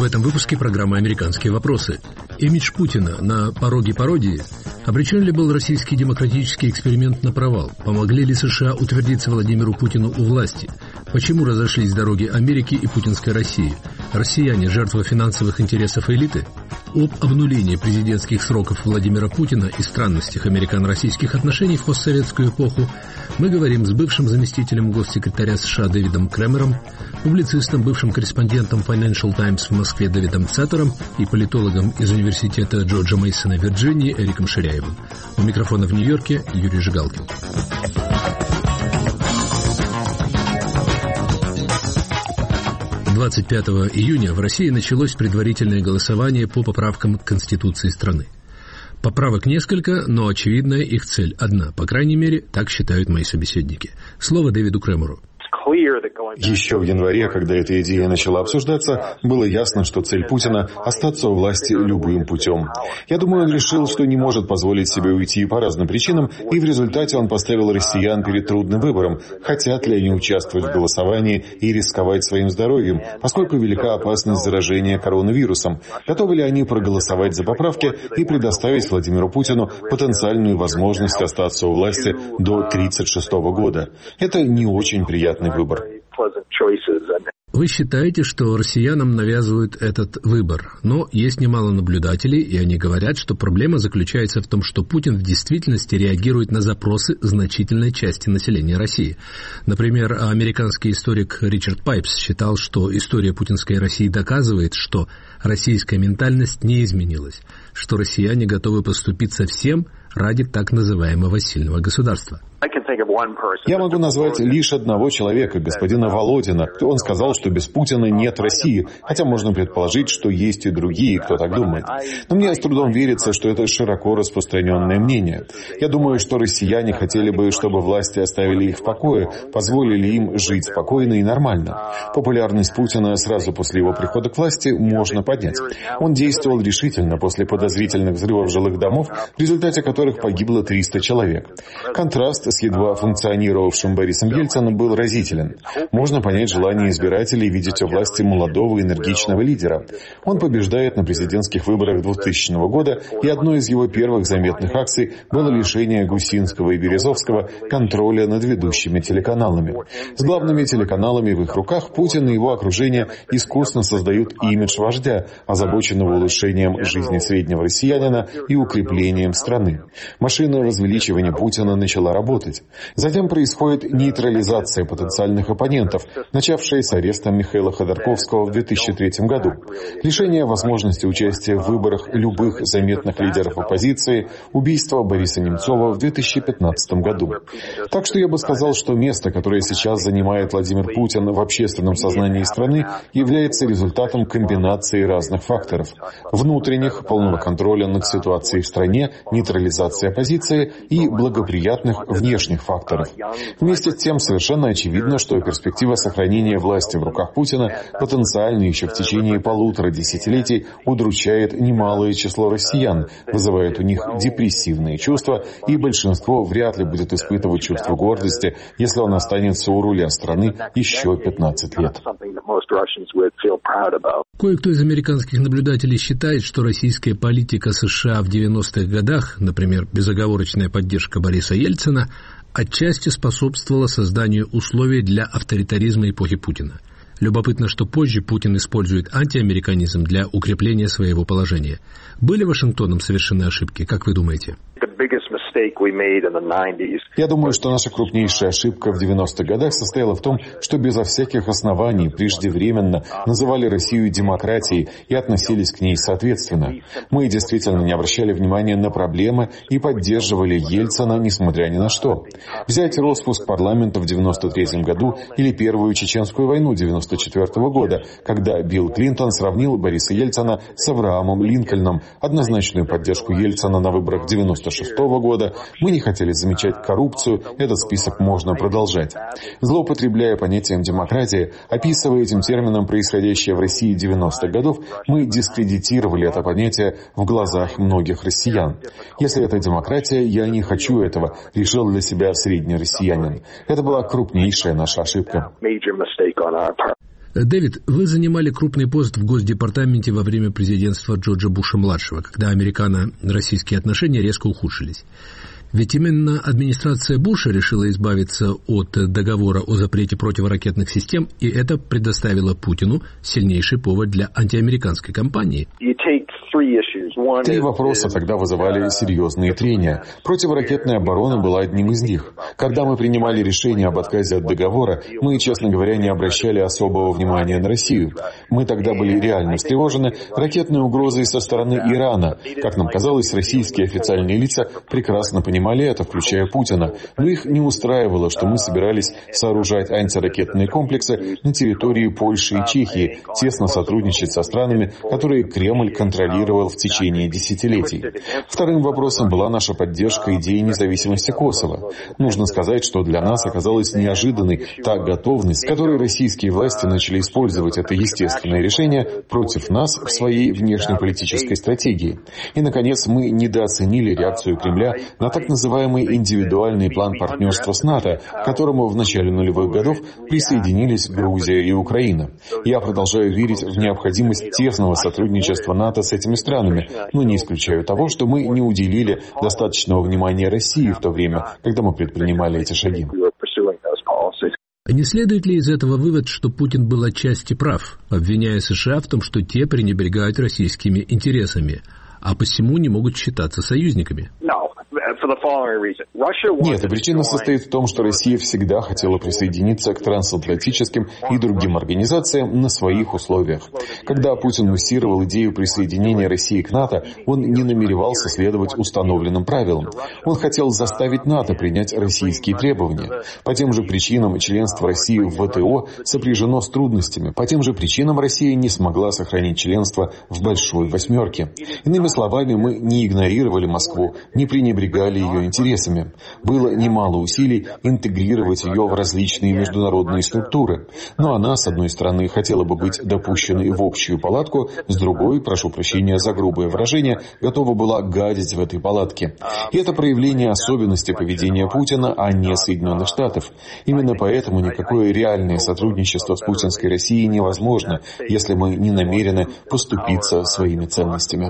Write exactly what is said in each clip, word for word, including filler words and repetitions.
этом выпуске программы «Американские вопросы». Имидж Путина на пороге пародии. Обречен ли был российский демократический эксперимент на провал? Помогли ли США утвердиться Владимиру Путину у власти? Почему разошлись дороги Америки и путинской России? Россияне – жертва финансовых интересов элиты? Об обнулении президентских сроков Владимира Путина и странностях американо-российских отношений в постсоветскую эпоху мы говорим с бывшим заместителем госсекретаря США Дэвидом Кремером, публицистом, бывшим корреспондентом Financial Times в Москве Дэвидом Цатером и политологом из университета Джорджа Мейсона в Вирджинии Эриком Ширяевым. У микрофона в Нью-Йорке Юрий Жигалкин. двадцать пятого июня в России началось предварительное голосование по поправкам к Конституции страны. Поправок несколько, но очевидная их цель одна. По крайней мере, так считают мои собеседники. Слово Дэвиду Кремеру. Еще в январе, когда эта идея начала обсуждаться, было ясно, что цель Путина – остаться у власти любым путем. Я думаю, он решил, что не может позволить себе уйти по разным причинам, и в результате он поставил россиян перед трудным выбором, хотят ли они участвовать в голосовании и рисковать своим здоровьем, поскольку велика опасность заражения коронавирусом. Готовы ли они проголосовать за поправки и предоставить Владимиру Путину потенциальную возможность остаться у власти до тридцать шестого года? Это не очень приятный выбор. Вы считаете, что россиянам навязывают этот выбор, но есть немало наблюдателей, и они говорят, что проблема заключается в том, что Путин в действительности реагирует на запросы значительной части населения России. Например, американский историк Ричард Пайпс считал, что история путинской России доказывает, что российская ментальность не изменилась, что россияне готовы поступиться всем ради так называемого сильного государства. Я могу назвать лишь одного человека, господина Володина. Он сказал, что без Путина нет России, хотя можно предположить, что есть и другие, кто так думает. Но мне с трудом верится, что это широко распространенное мнение. Я думаю, что россияне хотели бы, чтобы власти оставили их в покое, позволили им жить спокойно и нормально. Популярность Путина сразу после его прихода к власти можно поднять. Он действовал решительно после подозрительных взрывов жилых домов, в результате которых погибло триста человек. Контраст с едва функционировавшим Борисом Ельциным был разителен. Можно понять желание избирателей видеть у власти молодого энергичного лидера. Он побеждает на президентских выборах двухтысячного года, и одной из его первых заметных акций было лишение Гусинского и Березовского контроля над ведущими телеканалами. С главными телеканалами в их руках Путин и его окружение искусно создают имидж вождя, озабоченного улучшением жизни среднего россиянина и укреплением страны. Машина возвеличивания Путина начала работать. Затем происходит нейтрализация потенциальных оппонентов, начавшая с ареста Михаила Ходорковского в две тысячи третьем году, лишение возможности участия в выборах любых заметных лидеров оппозиции, убийство Бориса Немцова в две тысячи пятнадцатом году. Так что я бы сказал, что место, которое сейчас занимает Владимир Путин в общественном сознании страны, является результатом комбинации разных факторов: внутренних, полного контроля над ситуацией в стране, нейтрализации оппозиции и благоприятных внешних факторов. Вместе с тем совершенно очевидно, что перспектива сохранения власти в руках Путина потенциально еще в течение полутора десятилетий удручает немалое число россиян, вызывает у них депрессивные чувства, и большинство вряд ли будет испытывать чувство гордости, если он останется у руля страны еще пятнадцать лет. Кое-кто из американских наблюдателей считает, что российская политика США в девяностых годах, например, безоговорочная поддержка Бориса Ельцина, отчасти способствовала созданию условий для авторитаризма эпохи Путина. Любопытно, что позже Путин использует антиамериканизм для укрепления своего положения. Были Вашингтоном совершены ошибки, как вы думаете? Я думаю, что наша крупнейшая ошибка в девяностых годах состояла в том, что безо всяких оснований преждевременно называли Россию демократией и относились к ней соответственно. Мы действительно не обращали внимания на проблемы и поддерживали Ельцина, несмотря ни на что. Взять распуск парламента в девяносто третьем году или Первую Чеченскую войну девяносто четвёртого года, когда Билл Клинтон сравнил Бориса Ельцина с Авраамом Линкольном, однозначную поддержку Ельцина на выборах девяносто шестого года. Мы не хотели замечать коррупцию, этот список можно продолжать. Злоупотребляя понятием демократии, описывая этим термином происходящее в России девяностых годов, мы дискредитировали это понятие в глазах многих россиян. Если это демократия, я не хочу этого, решил для себя средний россиянин. Это была крупнейшая наша ошибка. Дэвид, вы занимали крупный пост в Госдепартаменте во время президентства Джорджа Буша-младшего, когда американо-российские отношения резко ухудшились. Ведь именно администрация Буша решила избавиться от договора о запрете противоракетных систем, и это предоставило Путину сильнейший повод для антиамериканской кампании. Три вопроса тогда вызывали серьезные трения. Противоракетная оборона была одним из них. Когда мы принимали решение об отказе от договора, мы, честно говоря, не обращали особого внимания на Россию. Мы тогда были реально встревожены ракетной угрозой со стороны Ирана. Как нам казалось, российские официальные лица прекрасно понимали это, включая Путина. Но их не устраивало, что мы собирались сооружать антиракетные комплексы на территории Польши и Чехии, тесно сотрудничать со странами, которые Кремль контролировал в течение десятилетий. Вторым вопросом была наша поддержка идеи независимости Косово. Нужно сказать, что для нас оказалась неожиданной та готовность, с которой российские власти начали использовать это естественное решение против нас в своей внешнеполитической стратегии. И, наконец, мы недооценили реакцию Кремля на так называемый индивидуальный план партнерства с НАТО, к которому в начале нулевых годов присоединились Грузия и Украина. Я продолжаю верить в необходимость тесного сотрудничества НАТО с этими странами, но не исключаю того, что мы не уделили достаточного внимания России в то время, когда мы предпринимали эти шаги. Не следует ли из этого вывод, что Путин был отчасти прав, обвиняя США в том, что те пренебрегают российскими интересами, а посему не могут считаться союзниками? Нет, и причина состоит в том, что Россия всегда хотела присоединиться к трансатлантическим и другим организациям на своих условиях. Когда Путин муссировал идею присоединения России к НАТО, он не намеревался следовать установленным правилам. Он хотел заставить НАТО принять российские требования. По тем же причинам членство России в ВТО сопряжено с трудностями. По тем же причинам Россия не смогла сохранить членство в Большой Восьмерке. Иными словами, мы не игнорировали Москву, не пренебрегали ее интересами. Было немало усилий интегрировать ее в различные международные структуры. Но она, с одной стороны, хотела бы быть допущенной в общую палатку, с другой, прошу прощения за грубое выражение, готова была гадить в этой палатке. И это проявление особенности поведения Путина, а не Соединенных Штатов. Именно поэтому никакое реальное сотрудничество с путинской Россией невозможно, если мы не намерены поступиться своими ценностями.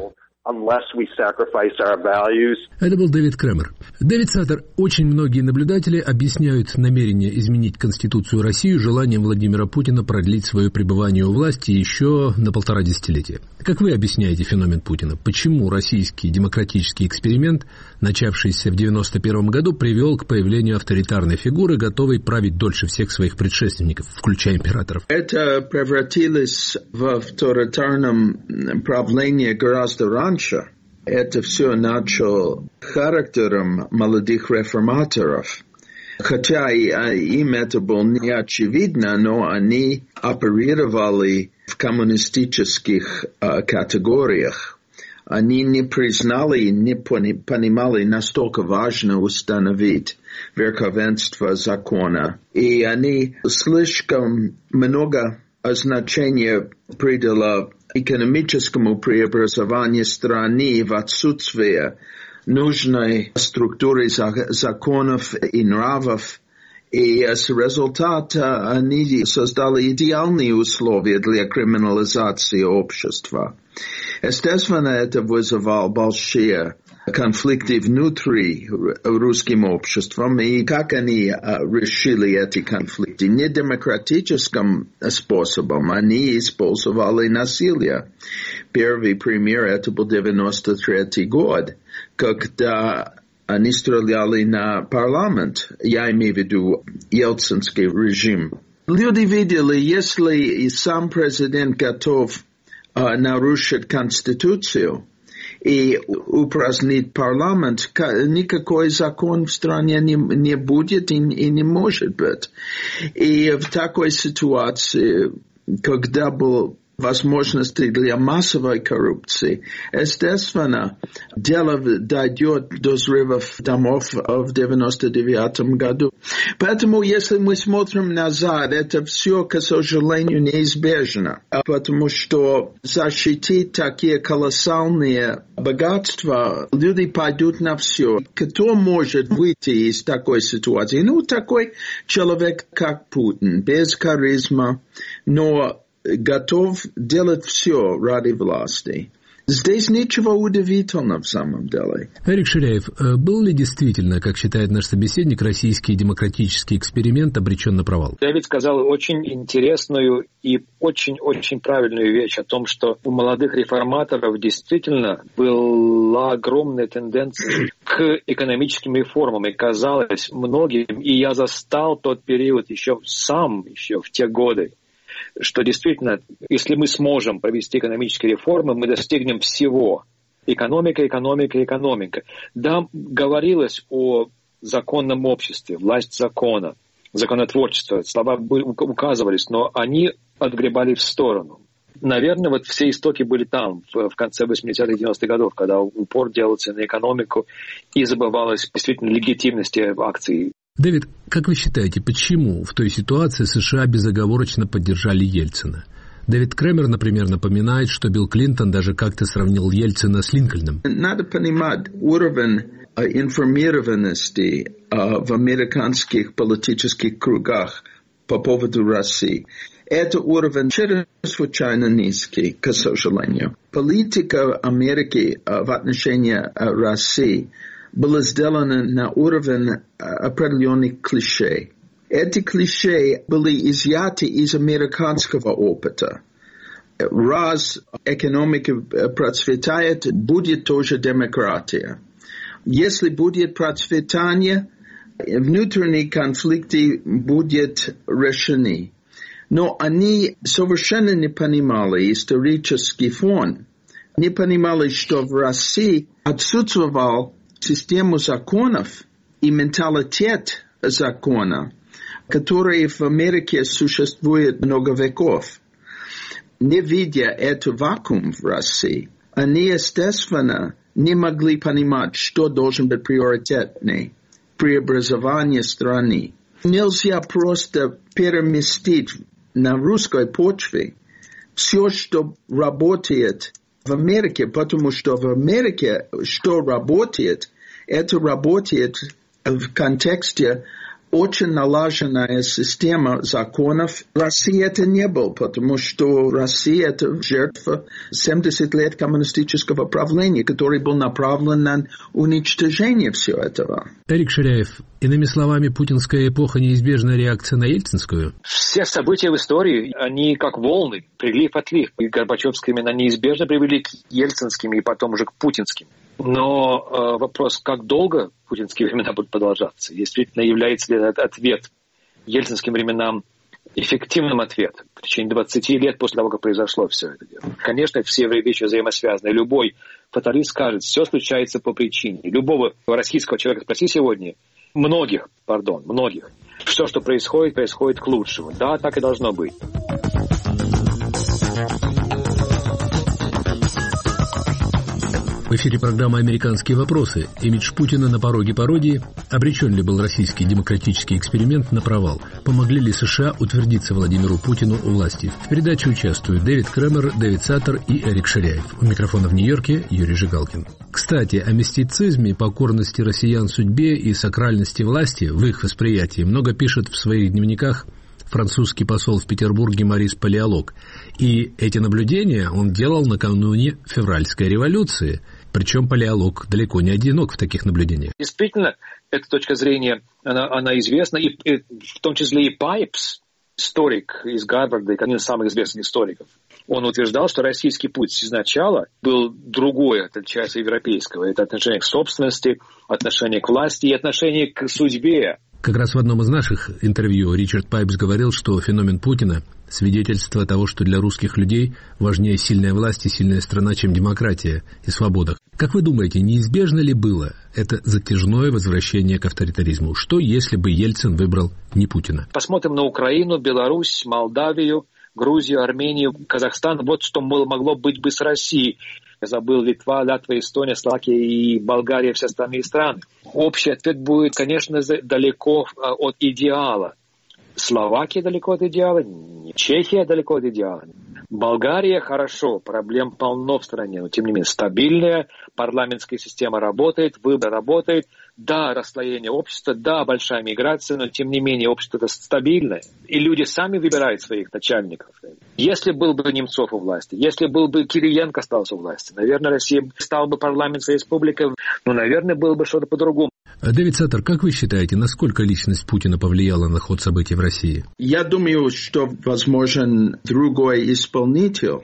Это был Дэвид Кремер. Дэвид Саттер, очень многие наблюдатели объясняют намерение изменить Конституцию России желанием Владимира Путина продлить свое пребывание у власти еще на полтора десятилетия. Как вы объясняете феномен Путина? Почему российский демократический эксперимент, начавшийся в девяносто первом году, привел к появлению авторитарной фигуры, готовой править дольше всех своих предшественников, включая императоров? Это превратилось в авторитарном правлении гораздо раньше. Это все начало характером молодых реформаторов. Хотя им это было не очевидно, но они оперировали в коммунистических uh, категориях. Они не признали и не понимали, настолько важно установить верховенство закона. И они слишком много значения придали экономическому преобразованию страны в отсутствие нужной структуры законов и нравов. И с результата они создали идеальные условия для криминализации общества. Естественно, это вызывало большие конфликты внутри русским обществом, и как они решили эти конфликты? Не демократическим способом, они использовали насилие. Первый пример это был девяносто третий год, когда они стреляли на парламент, я имею в виду ельцинский режим. Люди видели, если сам президент готов uh, нарушить Конституцию и упразднить парламент, никакой закон в стране не, не будет и, и не может быть. И в такой ситуации, когда был возможности для массовой коррупции. Естественно, дело дойдет до взрывов домов в девяносто девятом году. Поэтому, если мы смотрим назад, это все, к сожалению, неизбежно. Потому что защитить такие колоссальные богатства, люди пойдут на все. Кто может выйти из такой ситуации? Ну, такой человек, как Путин, без харизмы, но готов делать все ради власти. Здесь ничего удивительного в самом деле. Эрик Ширяев, был ли действительно, как считает наш собеседник, российский демократический эксперимент обречен на провал? Дэвид сказал очень интересную и очень-очень правильную вещь о том, что у молодых реформаторов действительно была огромная тенденция к экономическим реформам. И казалось многим, и я застал тот период еще сам, еще в те годы, что действительно, если мы сможем провести экономические реформы, мы достигнем всего. Экономика, экономика, экономика. Да, говорилось о законном обществе, власть закона, законотворчество. Слова указывались, но они отгребали в сторону. Наверное, вот все истоки были там, в конце восьмидесятых, девяностых годов, когда упор делался на экономику и забывалась действительно легитимность акций. Дэвид, как вы считаете, почему в той ситуации США безоговорочно поддержали Ельцина? Дэвид Кремер, например, напоминает, что Билл Клинтон даже как-то сравнил Ельцина с Линкольном. Надо понимать уровень информированности в американских политических кругах по поводу России. Это уровень чрезвычайно низкий, к сожалению. Политика Америки в отношении России было сделано на уровне определенных клише. Эти клише были изъяты из американского опыта. Раз экономика процветает, будет тоже демократия. Если будет процветание, внутренние конфликты будут решены. Но они совершенно не понимали исторический фон. Не понимали, что в России отсутствовал систему законов и менталитет закона, который в Америке существует много веков. Не видя этот вакуум в России, они, естественно, не могли понимать, что должен быть приоритетней при образовании страны. Нельзя просто переместить на русской почве все, что работает в Америке, потому что в Америке, что работает, это работает в контексте очень налаженная система законов. В России это не было, потому что Россия – это жертва семьдесят лет коммунистического правления, который был направлен на уничтожение всего этого. Эрик Ширяев, иными словами, путинская эпоха – неизбежная реакция на ельцинскую? Все события в истории, они как волны, прилив-отлив. И горбачевские времена неизбежно привели к ельцинским и потом уже к путинским. Но э, вопрос, как долго путинские времена будут продолжаться? Действительно, является ли этот ответ ельцинским временам эффективным ответом в течение двадцати лет после того, как произошло все это дело? Конечно, все вещи взаимосвязаны. Любой фаталист скажет, все случается по причине. Любого российского человека спроси сегодня, многих, пардон, многих, все, что происходит, происходит к лучшему. Да, так и должно быть. В эфире программа «Американские вопросы». Имидж Путина на пороге пародии. Обречен ли был российский демократический эксперимент на провал? Помогли ли США утвердиться Владимиру Путину у власти? В передаче участвуют Дэвид Кремер, Дэвид Саттер и Эрик Ширяев. У микрофона в Нью-Йорке Юрий Жигалкин. Кстати, о мистицизме, покорности россиян судьбе и сакральности власти в их восприятии много пишет в своих дневниках французский посол в Петербурге Марис Палеолог. И эти наблюдения он делал накануне февральской революции. Причем Палеолог далеко не одинок в таких наблюдениях. Действительно, эта точка зрения, она, она известна, и, и, в том числе и Пайпс, историк из Гарварда, один из самых известных историков. Он утверждал, что российский путь изначала был другой, отличается европейского. Это отношение к собственности, отношение к власти и отношение к судьбе. Как раз в одном из наших интервью Ричард Пайпс говорил, что феномен Путина – свидетельство того, что для русских людей важнее сильная власть и сильная страна, чем демократия и свобода. Как вы думаете, неизбежно ли было это затяжное возвращение к авторитаризму? Что, если бы Ельцин выбрал не Путина? Посмотрим на Украину, Беларусь, Молдавию, Грузию, Армению, Казахстан. Вот что могло быть бы с Россией. Я забыл, Литва, Латвия, Эстония, Словакия и Болгария, все остальные страны. Общий ответ будет, конечно, далеко от идеала. Словакия далеко от идеала, Чехия далеко от идеала. Болгария хорошо, проблем полно в стране, но тем не менее стабильная, парламентская система работает, выбор работает. Да, расслоение общества, да, большая миграция, но тем не менее общество стабильное. И люди сами выбирают своих начальников. Если был бы Немцов у власти, если был бы Кириенко остался у власти, наверное, Россия стала бы парламентской республикой, но, наверное, было бы что-то по-другому. Дэвид Саттер, как вы считаете, насколько личность Путина повлияла на ход событий в России? Я думаю, что возможен другой исполнитель,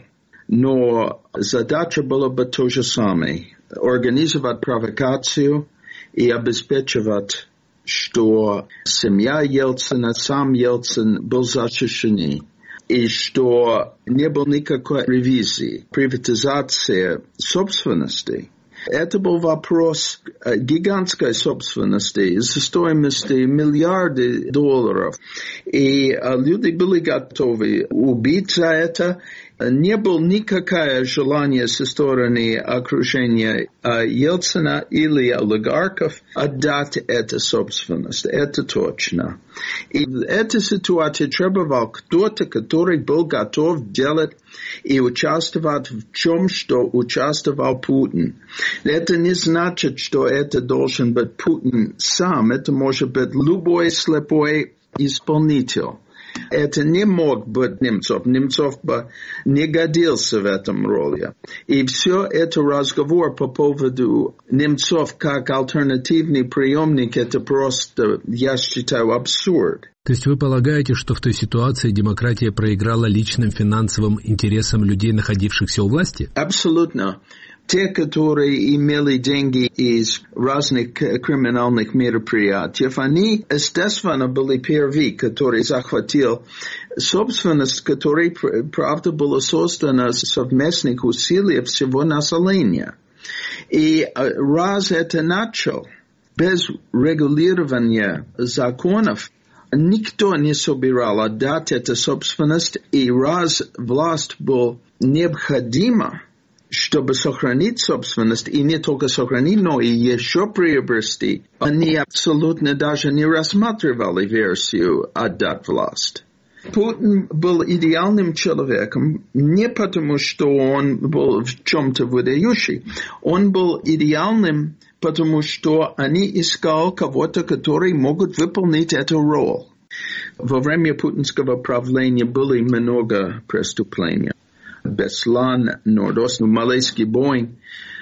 но задача была бы то же самое. Организовать провокацию и обеспечивать, что семья Ельцина, сам Ельцин был защищен, и что не было никакой ревизии, приватизации собственности. Это был вопрос гигантской собственности со стоимостью миллиарды долларов. И люди были готовы убить за это. Не было никакое желание со стороны окружения Ельцина или олигархов отдать эту собственность. Это точно. И эта ситуация требовала кто-то, который был готов делать и участвовать в чем, что участвовал Путин. Это не значит, что это должен быть Путин сам. Это может быть любой слепой исполнитель. Это не мог быть Немцов. Немцов бы не годился в этом роли. И все это разговор по поводу Немцов как альтернативный приемник, это просто, я считаю, абсурд. То есть вы полагаете, что в той ситуации демократия проиграла личным финансовым интересам людей, находившихся у власти? Абсолютно. Те, которые имели деньги из разных криминальных мероприятий, они, естественно, были первые, которые захватили собственность, которая, правда, была создана совместных усилий всего населения. И раз это начал, без регулирования законов, никто не собирал отдать эту собственность, и раз власть была необходима, чтобы сохранить собственность, и не только сохранить, но и еще приобрести, они абсолютно даже не рассматривали версию отдать власть. Путин был идеальным человеком не потому, что он был в чем-то выдающий. Он был идеальным, потому что они искали кого-то, который могут выполнить эту роль. Во время путинского правления было много преступлений. Беслан, Нордост, малайский Боинг.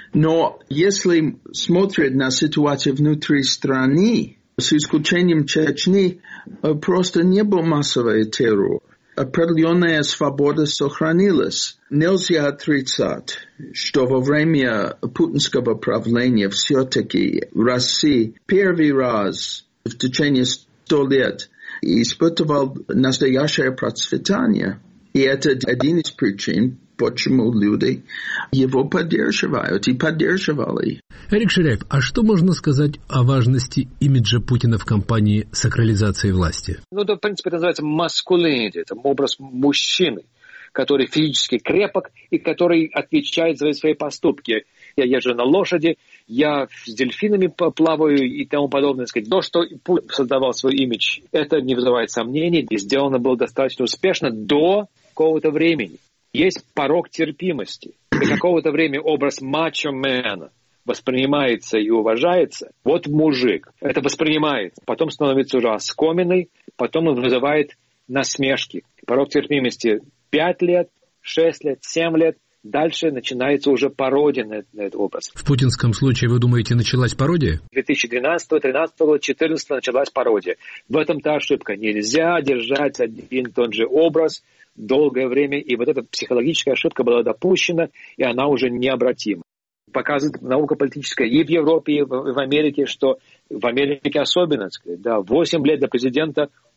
Но если смотреть на ситуацию внутри страны, с исключением Чечни, просто не был массовый террор. Определенная свобода сохранилась. Нельзя отрицать, что во время путинского правления все-таки Россия первый раз в течение сто лет испытывал настоящее процветание. И это один из причин, почему люди его поддерживают и поддерживали. Эрик Ширяев, а что можно сказать о важности имиджа Путина в кампании сакрализации власти? Ну, это, в принципе, это называется маскулинити, это образ мужчины, который физически крепок и который отвечает за свои поступки. Я езжу на лошади, я с дельфинами плаваю и тому подобное. То, что Путин создавал свой имидж, это не вызывает сомнений, и сделано было достаточно успешно до какого-то времени. Есть порог терпимости. До какого-то времени образ мачо-мена воспринимается и уважается. Вот мужик. Это воспринимается. Потом становится уже оскоменный, потом он вызывает насмешки. Порог терпимости пять лет, шесть лет, семь лет. Дальше начинается уже пародия на, на этот образ. В путинском случае, вы думаете, началась пародия? две тысячи двенадцатого, тринадцатого, четырнадцатого началась пародия. В этом-то ошибка. Нельзя держать один и тот же образ долгое время. И вот эта психологическая ошибка была допущена, и она уже необратима. Показывает наука политическая и в Европе, и в, в Америке, что в Америке особенно, да, восемь лет до президента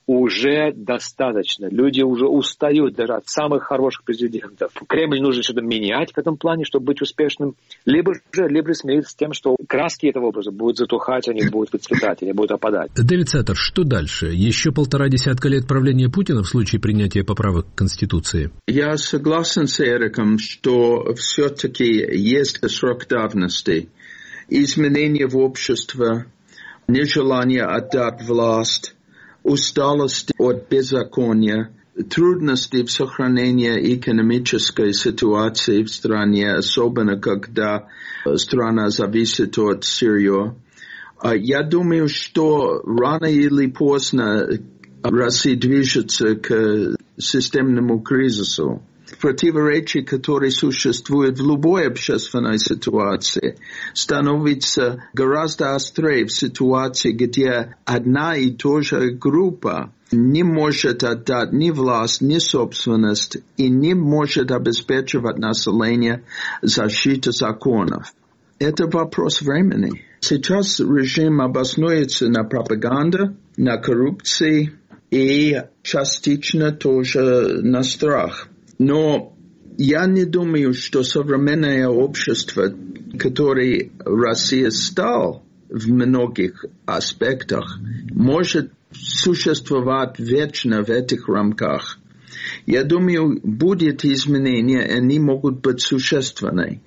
уже достаточно. Люди уже устают даже от самых хороших президентов. Кремль нужно что-то менять в этом плане, чтобы быть успешным. Либо же либо смириться с тем, что краски этого образа будут затухать, они будут выцветать, они будут опадать. Дэвид Сеттер, что дальше? Еще полтора десятка лет правления Путина в случае принятия поправок к Конституции? Я согласен с Эриком, что все-таки есть срок давности. Изменения в обществе, нежелание отдать власть, усталость от беззакония, трудности в сохранении экономической ситуации в стране, особенно когда страна зависит от сырья. Я думаю, что рано или поздно Россия движется к системному кризису. Противоречия, которые существуют в любой общественной ситуации, становятся гораздо острее в ситуации, где одна и та же группа не может отдать ни власть, ни собственность и не может обеспечивать население защитой законов. Это вопрос времени. Сейчас режим обоснуется на пропаганде, на коррупции и частично тоже на страх. Но я не думаю, что современное общество, которое Россия стала в многих аспектах, может существовать вечно в этих рамках. Я думаю, будет изменения, они могут быть существенны.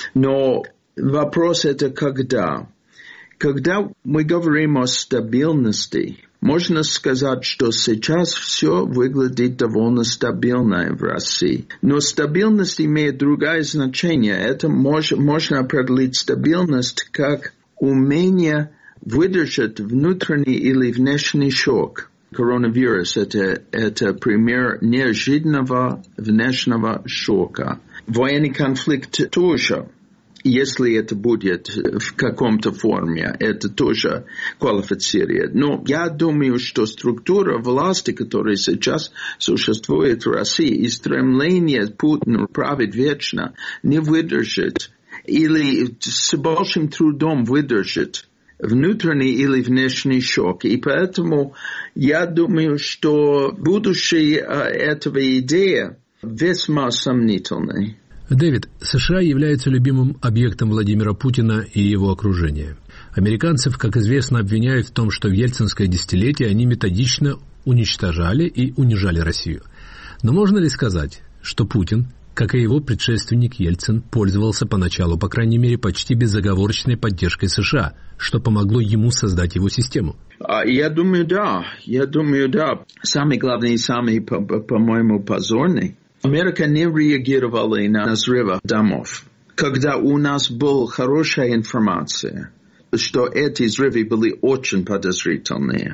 Но вопрос это когда? Когда мы говорим о стабильности, можно сказать, что сейчас все выглядит довольно стабильно в России. Но стабильность имеет другое значение. Это мож, можно определить стабильность как умение выдержать внутренний или внешний шок. Коронавирус – это, это пример неожиданного внешнего шока. Военный конфликт тоже. Если это будет в каком-то форме, это тоже квалифицирует. Но я думаю, что структура власти, которая сейчас существует в России, и стремление Путина править вечно, не выдержит или с большим трудом выдержит внутренний или внешний шок. И поэтому я думаю, что будущее этого идеи весьма сомнительное. Дэвид, США являются любимым объектом Владимира Путина и его окружения. Американцев, как известно, обвиняют в том, что в ельцинское десятилетие они методично уничтожали и унижали Россию. Но можно ли сказать, что Путин, как и его предшественник Ельцин, пользовался поначалу, по крайней мере, почти безоговорочной поддержкой США, что помогло ему создать его систему? Я думаю, да. Я думаю, да. Самый главный и самый, по-моему, позорный. Америка не реагировала на взрывы домов. Когда у нас была хорошая информация, что эти взрывы были очень подозрительные.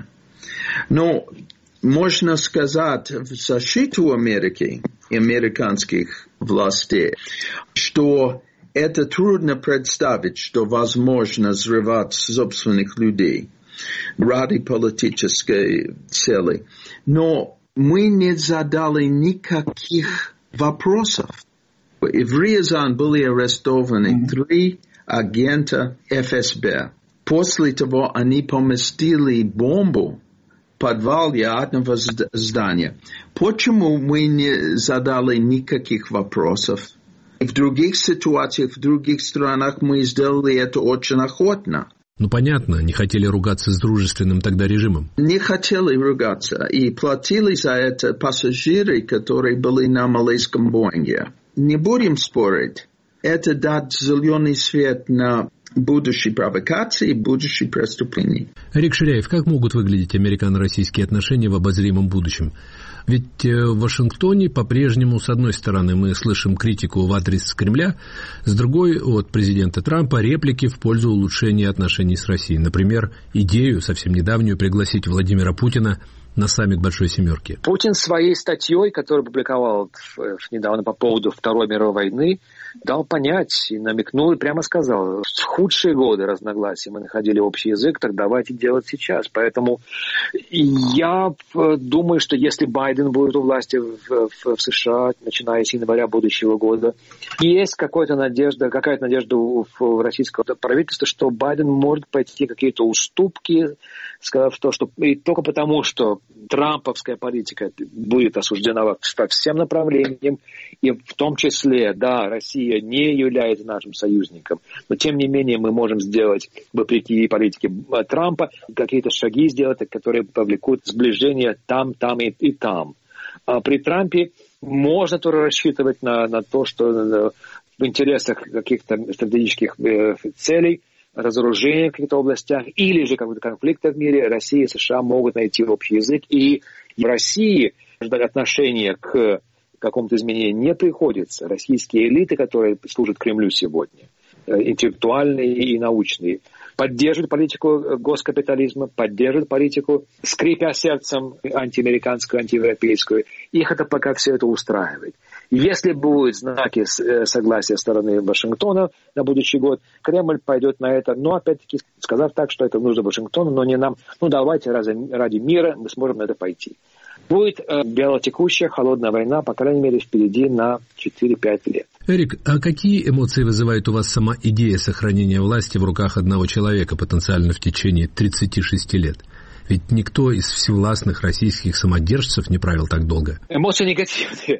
Но можно сказать в защиту Америки и американских властей, что это трудно представить, что возможно взрывать собственных людей ради политической цели. Но мы не задали никаких вопросов. В Рязани были арестованы три агента эф эс бэ. После того они поместили бомбу в подвале одного здания. Почему мы не задали никаких вопросов? В других ситуациях, в других странах мы сделали это очень охотно. Ну, понятно, не хотели ругаться с дружественным тогда режимом. Не хотели ругаться. И платили за это пассажиры, которые были на малайском Боинге. Не будем спорить. Это дать зеленый свет на будущие провокации, будущие преступления. Эрик Ширяев, как могут выглядеть американо-российские отношения в обозримом будущем? Ведь в Вашингтоне по-прежнему, с одной стороны, мы слышим критику в адрес Кремля, с другой, от президента Трампа, реплики в пользу улучшения отношений с Россией. Например, идею, совсем недавнюю, пригласить Владимира Путина на саммит Большой Семерки. Путин своей статьей, которую публиковал недавно по поводу Второй мировой войны, дал понять и намекнул, и прямо сказал, в худшие годы разногласий мы находили общий язык, так давайте делать сейчас. Поэтому я думаю, что если Байден будет у власти в, в, в США, начиная с января будущего года, есть какая-то надежда, какая-то надежда у, у российского правительства, что Байден может пойти какие-то уступки, сказав то, что и только потому, что трамповская политика будет осуждена по всем направлениям, и в том числе, да, Россия не является нашим союзником, но тем не менее мы можем сделать, вопреки политике Трампа, какие-то шаги сделать, которые повлекут сближение там, там и, и там. А при Трампе можно тоже рассчитывать на, на то, что в интересах каких-то стратегических целей, разоружения в каких-то областях или же какого-то конфликта в мире, Россия и США могут найти общий язык. И в России отношение к какому-то изменению не приходится. Российские элиты, которые служат Кремлю сегодня, интеллектуальные и научные, поддерживают политику госкапитализма, поддерживают политику, скрипя сердцем антиамериканскую, антиевропейскую. Их это пока все это устраивает. Если будут знаки согласия стороны Вашингтона на будущий год, Кремль пойдет на это, но опять-таки сказав так, что это нужно Вашингтону, но не нам. Ну давайте ради, ради мира мы сможем на это пойти. Будет э, вялотекущая холодная война, по крайней мере, впереди на четыре-пять лет. Эрик, а какие эмоции вызывает у вас сама идея сохранения власти в руках одного человека потенциально в течение тридцати шести лет? Ведь никто из всевластных российских самодержцев не правил так долго. Эмоции негативные.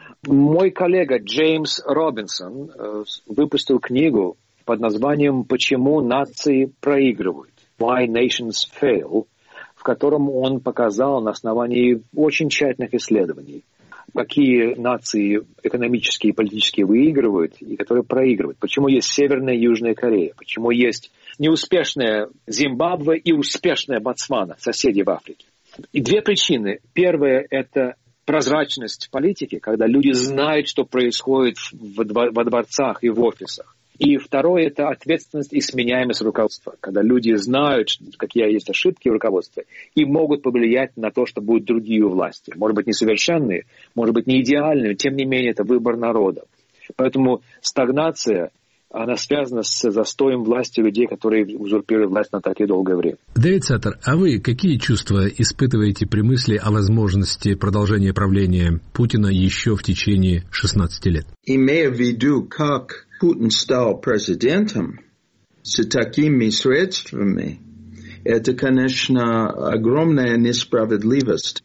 Мой коллега Джеймс Робинсон э, выпустил книгу под названием «Почему нации проигрывают» «Why Nations Fail», в котором он показал на основании очень тщательных исследований, какие нации экономические и политические выигрывают и которые проигрывают. Почему есть Северная и Южная Корея, почему есть неуспешная Зимбабве и успешная Ботсвана, соседи в Африке. И две причины. Первая – это прозрачность политики, когда люди знают, что происходит во дворцах и в офисах. И второе – это ответственность и сменяемость руководства, когда люди знают, какие есть ошибки в руководстве, и могут повлиять на то, что будут другие у власти. Может быть, несовершенные, может быть, не идеальные, тем не менее, это выбор народа. Поэтому стагнация, она связана с застоем власти людей, которые узурпируют власть на такое долгое время. Давид Саттер, а вы какие чувства испытываете при мысли о возможности продолжения правления Путина еще в течение шестнадцати лет? Имея в виду, как Путин стал президентом с такими средствами, это, конечно, огромная несправедливость.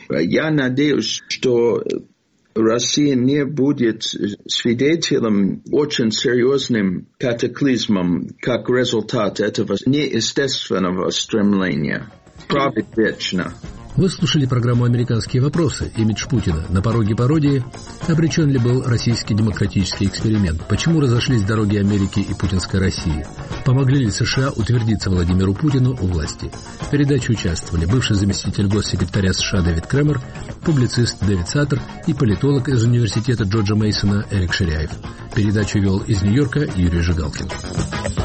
Я надеюсь, что Россия не будет свидетелем очень серьезным катаклизмом как результат этого неестественного стремления править вечно. Вы слушали программу «Американские вопросы. Имидж Путина». На пороге пародии обречен ли был российский демократический эксперимент? Почему разошлись дороги Америки и путинской России? Помогли ли США утвердиться Владимиру Путину у власти? В передаче участвовали бывший заместитель госсекретаря США Дэвид Кремер, публицист Дэвид Саттер и политолог из университета Джорджа Мейсона Эрик Ширяев. Передачу вел из Нью-Йорка Юрий Жигалкин.